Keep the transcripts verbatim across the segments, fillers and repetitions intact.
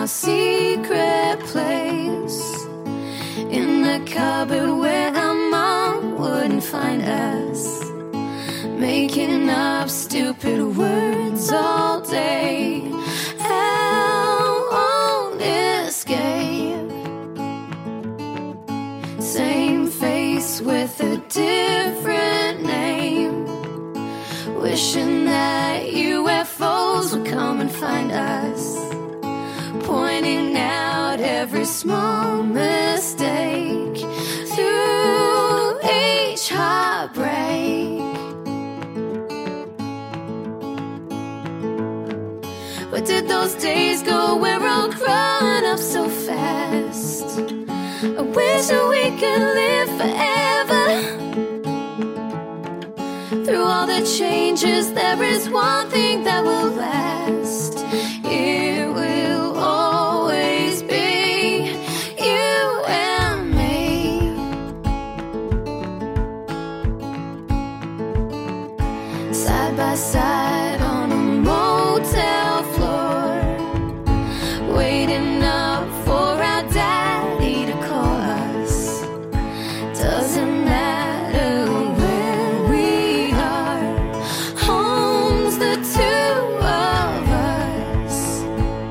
secret place in the cupboard where our mom wouldn't find us, making up stupid words all day. Hell won't escape. Same face with a different name, wishing that U F Os would come and find us, pointing out every small mistake through each heartbreak. Where did those days go where we're all growing up so fast? I wish that we could live forever. Through all the changes, there is one thing that will last. It will always be you and me. Side by side on a motel floor, waiting up for our daddy to call us. Doesn't matter where we are, home's the two of us.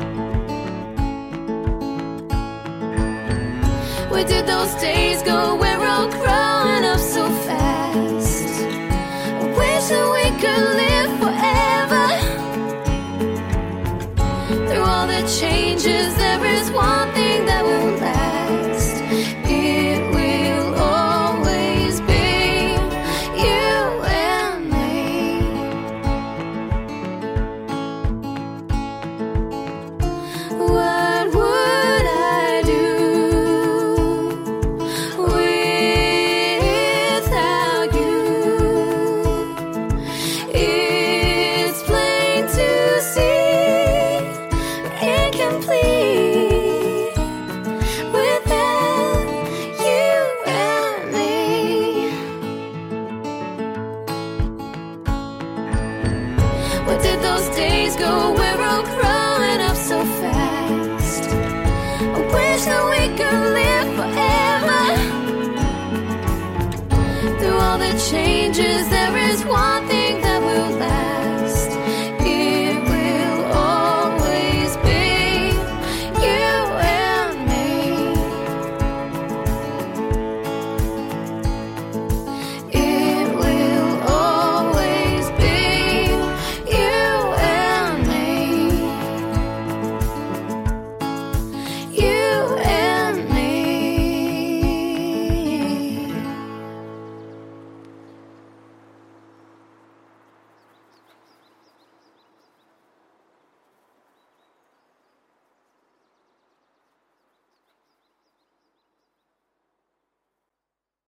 Where did those days go where we're all growing up so fast? I wish that we could live forever. Through all the changes, there is one thing that will last. It will always be you and me. What would I do without you? It's plain to see, incomplete without you and me. Where did those days go where we're all growing up so fast? I wish that we could live forever. Through all the changes, there is one thing